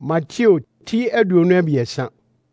Mateo ti aduonu abiɛsa.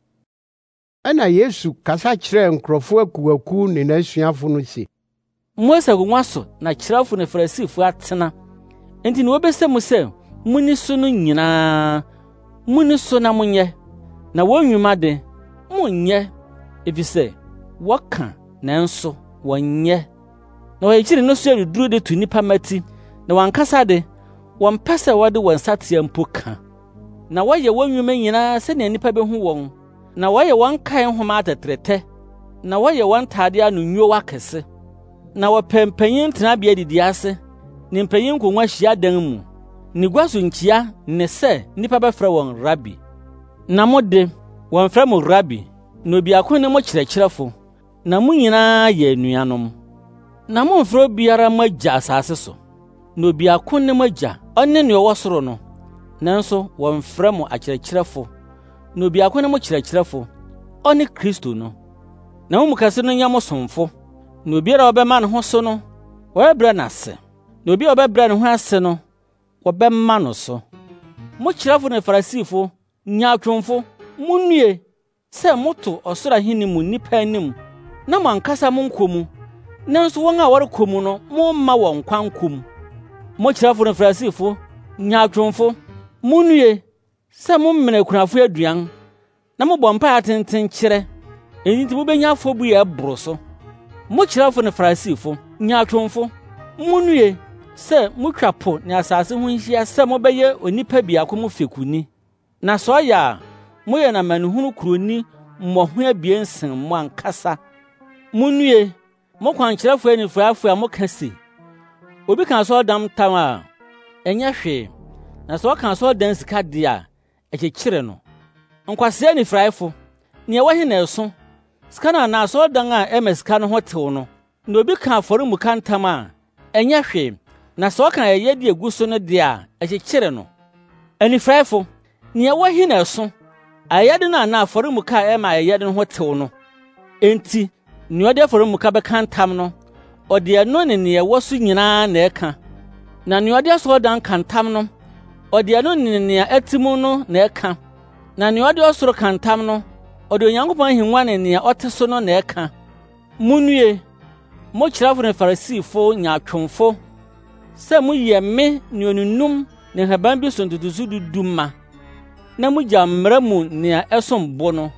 Ɛna Yesu kasa kyerɛɛ nkurɔfo akuwaku ne n'asuafo no se, Mose agongua so na kyerɛwfo ne Farisifo atena. Enti ne wobɛsɛ mo sɛ munni so no nyinaa, munni so na monyɛ. Na wɔn nnwuma de, monyɛ, efisɛ wɔka nanso wɔnyɛ. Na wɔyɛkyere no so aduduru de to nnipa mati, na wɔankasa de, wɔmpɛ sɛ wɔde wɔn nsateaa mpo ka. Na wɔyɛ wɔn nnwuma nyinaa sɛnea nnipa behu wɔn, na wɔyɛ wɔn kae nhoma atɛtrɛtɛ, na wɔyɛ wɔn ntade ano nnwoo akɛse. Na wɔpɛ mpanyin tenabea didi ase, ne mpanyin nkongua hyiadan mu, ne gua so nkyia ne sɛ nnipa bɛfrɛ wɔn Rabi. Na mo de, wɔmfrɛ mo Rabi, na obiako ne mo kyerɛkyerɛfo, na mo nyinaa yɛ anuanom. Na momfrɛ obiara mo agya asase so, na obiako ne mo agya, ɔne nea ɔwɔ soro no. Nanso wɔmfrɛ mo akyerɛkyerɛfo, na obiako ne mo kyerɛkyerɛfo, ɔne Kristo no. Na mo mu kɛse no nyɛ mo somfo, na obiara a ɔbɛma ne ho so no, wɔbɛbrɛ no ase, na obi a ɔbɛbrɛ ne ho ase no, wɔbɛma no so. Mo kyerɛfo ne Farisifo, nyaatwomfo, munnue sɛ moto ɔsoro ahenni mu nnipa anim, na mo ankasa mo nkɔ mu, nanso wɔn a wɔrekɔ mu no, momma wɔn kwan kɔ mu. Mo kyerɛfo ne Farisifo, nyaatwomfo, munnue sɛ mommene akunafo aduan, na mobɔ mpae atenten kyerɛ, enti mubenya afɔbu yɛ ɛboro so. Mo kyerɛfo ne Farisifo, nyaatwomfo, munnue sɛ mutwa po ne asase ho nhyia sɛ mobɛyɛ onipa biako mo fekuni. Na sɛ ɔyɛ a, moyɛ na amanehunu kuroni mmɔho abien sen mo ankasa. Munnue, mo kwankyerɛfo anifuraefo a moka se, obi ka asɔredan tam a, ɛnyɛ hwee, na sɛ ɔka asɔredan sika de a, ɛkyekyere no. Nkwasea anifuraefo, nea wɔhe na ɛso, sika no anaa asɔredan a ɛma sika no ho tew no. Na obi ka afɔremuka ntam a, ɛnyɛ hwee, na sɛ ɔka ɛyɛde egu so no de a, ɛkyekyere no. Anifuraefo, nea wɔhe na ɛso, ɛyɛde no anaa afɔremuka a ɛma ɛyɛde no ho tew no. Enti, nea ɔde afɔremuka bɛka ntam no, ɔde ɛno ne nea ɛwɔ so nyinaa na ɛka. Na nea ɔde asɔredan ka ntam no, ɔde ɛno ne nea ɛte mu no na ɛka. Na nea ɔde ɔsoro ka ntam no, ɔde Onyankopɔn ahengua ne nea ɔte so no na ɛka. Munnue, mo kyerɛfo ne Farisifo, nyaatwomfo, sɛ moyɛ me ne onunum ne nhaban bi so ntotoso dudu ma, na mogya mmara mu nea ɛsom bo no,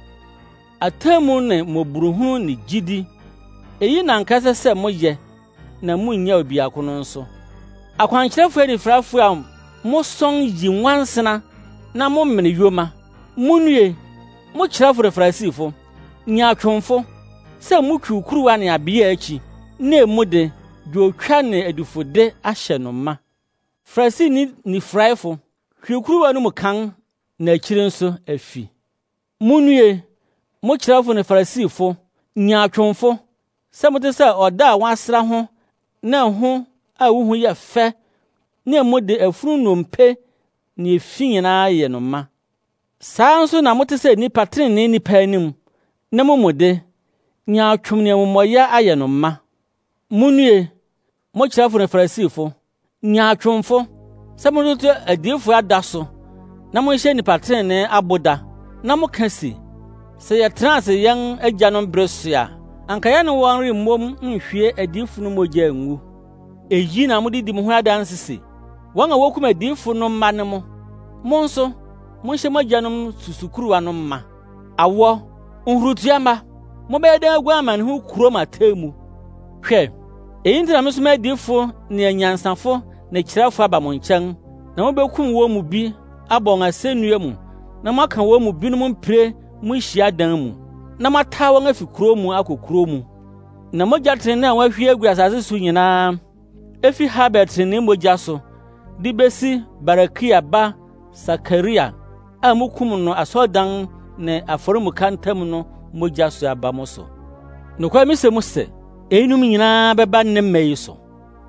atammu ne mmɔborɔhunu ne gyidi. Eyi na anka sɛ moyɛ, na munnya obiako no nso. Akwankyerɛfo anifuraefo a mosɔn yi nwansena na mommene yoma, munnue, mo kyerɛfo ne Farisifo, nyaatwomfo, sɛ mutwiw kuruwa ne abea akyi, na emu de dwotwa ne adifode ahyɛ no ma. Farisini nifuraefo, hwie kuruwa no mu kan, na akyiri nso afi. Munnue, mo kyerɛfo ne Farisifo, nyaatwomfo, sɛ mote sɛ ɔda a wɔasra ho, na ho a wuhu yɛ fɛ, na emu de afunu nnompe ne efi nyinaa yɛ no ma. Saa nso na mote sɛ nnipa trenee nnipa anim, na mo de nyaatwom ne amumɔyɛ ayɛ no ma. Munnue, mo kyerɛfo ne Farisifo, nyaatwomfo, sɛ mototo adiyifo ada so, na monhyɛ nnipa trenee aboda, na moka se, sɛ yɛtena ase yɛn agyanom bere so a, anka yɛne wɔn remmom nhwie adiyifo no mogya ngu. Eyi na mode di mo ho adanse se, wɔn a wokum adiyifo no mma ne mo. Mo nso, monhyɛ mo agyanom susukuruwa no mma. Awɔ, nhurutoa mma, mobɛyɛ dɛn agu amanehunu kurom atammu. Hwɛ, eyi nti na mesoma adiyifo ne anyansafo ne kyerɛfo aba mo nkyɛn, na mobɛkum wɔn mu bi abɔ wɔn asennua mu, na moaka wɔn mu binom mpire mo hyiadan mu, na moataa wɔn afi kurow mu akɔ kurow mu. Na mogya trenee a wɔahwie agu asase so nyinaa, efi Habel trenee mogya so, de besi Barakia ba Sakaria a mukum no asɔredan ne afɔremuka ntam no mogya so aba mo so. Nokware mesɛ mo sɛ, eyinom nyinaa bɛba ne mma yi so.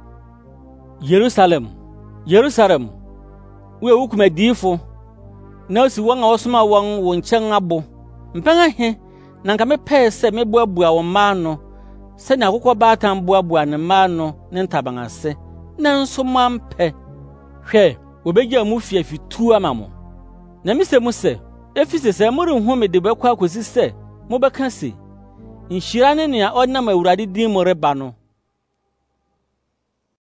Yerusalem, Yerusalem, wo a wukum adiyifo, na osi wɔn a wɔsoma wɔn wo nkyɛn abo. Mpɛn ahe na nka mepɛɛ sɛ meboaboa wɔn mma ano, sɛnea akokɔ baatan boaboa ne mma ano ne ntaban ase, nanso moampɛ. Hwɛ, wobegya mu fiafitu ama mo. Na mise mo sɛ, efisɛ sɛ morenhu me de bɛkɔ akosi sɛ mobɛka se, nhyira ne nea ɔnam Awurade din mu reba no.